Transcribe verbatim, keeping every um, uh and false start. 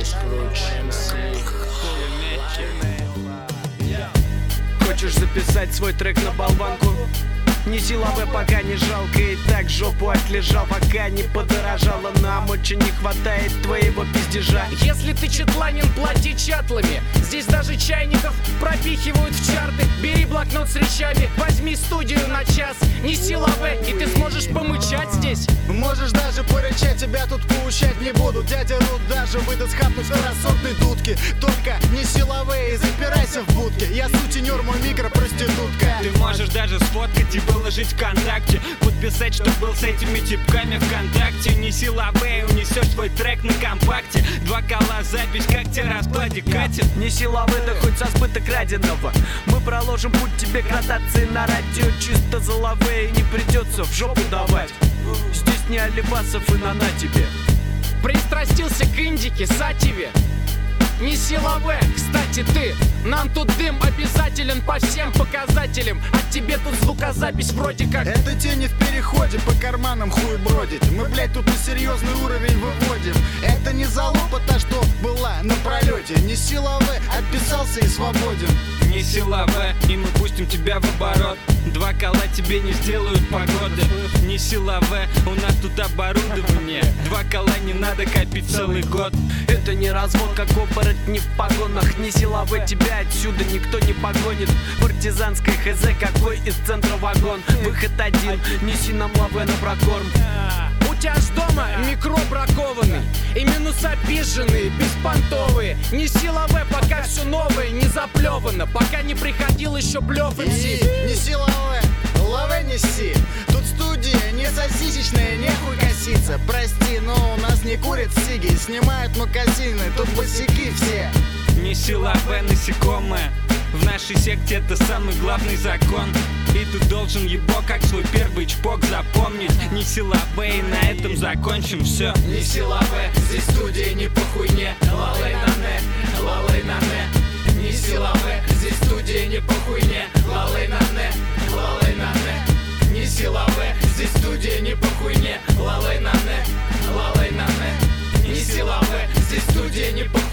Здесь круче эм си. Хочешь записать свой трек на болванку? Не силовой, пока не жалко, и так жопу отлежал, пока не подорожало. Нам очень не хватает твоего пиздежа. Если ты четланин, плати чатлами. Здесь даже чайников пропихивают в чарты. Бери блокнот с речами, возьми студию на час. Не силовой, и ты сможешь помычать здесь. Можешь даже порычать, тебя тут поучать не буду. Дядя Рут даже выдаст хапнуть второсортной дудки. Только не силовые, запирайся в будке. Я сутенер, мой микропроститутка. Ты можешь даже сфоткать и выложить ВКонтакте, подписать, что был с этими типками ВКонтакте. Не силовые, унесешь свой трек на компакте. Два кола запись, как тебе раскладе катит. Не силовые, да хоть со сбыта краденого. Мы проложим путь тебе к ротации на радио. Чисто золовые, не придется в жопу давать. Здесь не Алибасов и на-на тебе. Пристрастился к индике, сативе. Не силовые, кстати, ты. Нам тут дым обязателен по всем показателям. А тебе тут звукозапись вроде как. Это тени в переходе, по карманам хуй бродит. Мы, блядь, тут на серьезный уровень выводим. Это не залупа та, что была на пролете. Не силовой, отписался и свободен. Не силовая, и мы пустим тебя в оборот. Два кола тебе не сделают погоды. Не силовая, у нас тут оборудование. Два кола не надо копить целый год. Это не развод, как оборотни в погонах. Не силовой, тебя отсюда никто не погонит. Партизанская хз, какой из центра вагон. Выход один, неси нам лаве на прокорм. У тебя ж дома микро бракованный. И минуса пиженные, беспонтовые. Не силовые, пока все новое не заплевано. Пока не приходил еще блёв эм си. И не силовая, лаве неси. Тут студия не сосисечная, нехуй коситься. Прости, но у нас не курят сиги, снимают магазины, тут босяки все. Не силовая, насекомая. В нашей секте это самый главный закон. И ты должен его как свой первый чпок запомнить. Не силовые, на этом закончим все. Не силовые, здесь студия не по хуйне. Лалей на не, лалей на не. Не силовые, здесь студия не по хуйне. Лалей на не, лалей на не. Не силовые, здесь студия не по хуйне. Лалей на не, лалей на не. Не силовые, здесь студия не по хуйне.